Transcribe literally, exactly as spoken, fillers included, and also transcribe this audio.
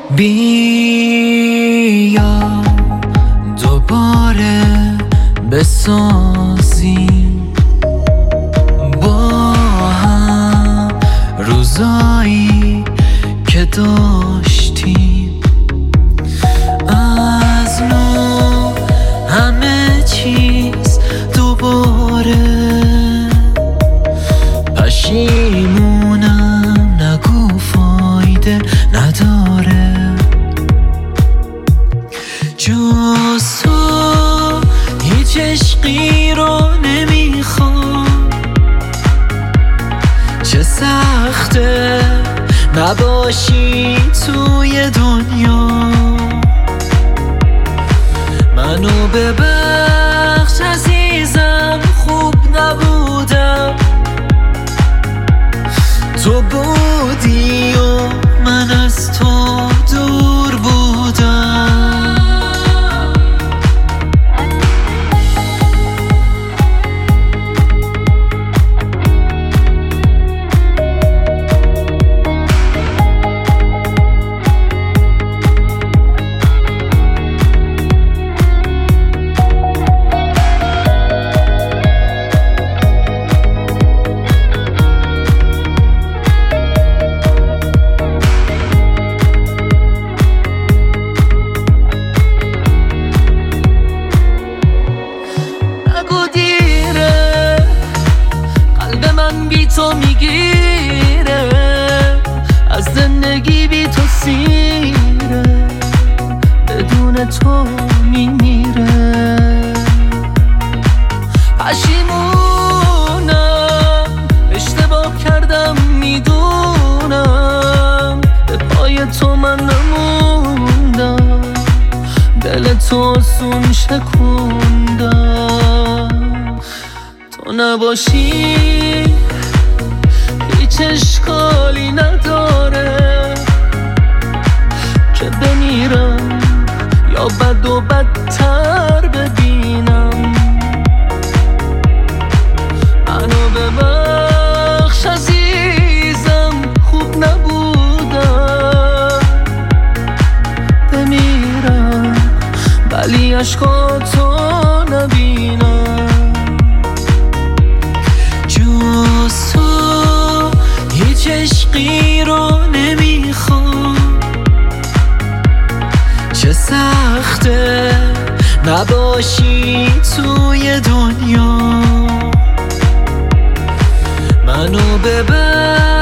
بیا دوباره بسازیم با هم روزایی که داشتیم، از نو همه چیز دوباره. پشیمونم نگو فایده نداره، جز تو هیچ عشقی رو نمیخوام. چه سخته نباشی توی دنیا، منو ببخش عزیزم خوب نبودم، تو بودی و من از تو دور بودم. بی تو میگیره، از زندگی بی تو سیره، بدون تو میمیره. پشیمونم اشتباه کردم میدونم، به پای تو من نموندم، دل تو آسون شکوندم. تو نباشی هیچ اشکالی نداره که بمیرم یا بد و بدتر ببینم. منو ببخش عزیزم خوب نبودم، بمیرم ولی عشقاتو نبینم. جز تو هیچ عشقی رو نمیخوام، چه سخته نباشی توی دنیا، منو ببر